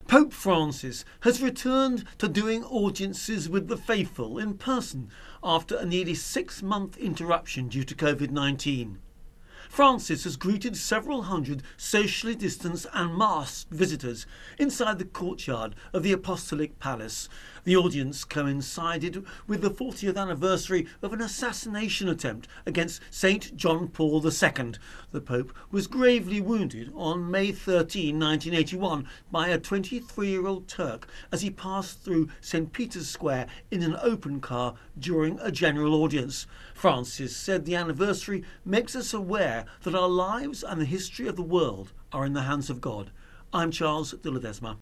Pope Francis has returned to doing audiences with the faithful in person after a nearly 6-month interruption due to COVID-19. Francis has greeted several hundred socially distanced and masked visitors inside the courtyard of the Apostolic Palace. The audience coincided with the 40th anniversary of an assassination attempt against St. John Paul II. The Pope was gravely wounded on May 13, 1981 by a 23-year-old Turk as he passed through St. Peter's Square in an open car during a general audience. Francis said the anniversary makes us aware that our lives and the history of the world are in the hands of God. I'm Charles de Ledesma.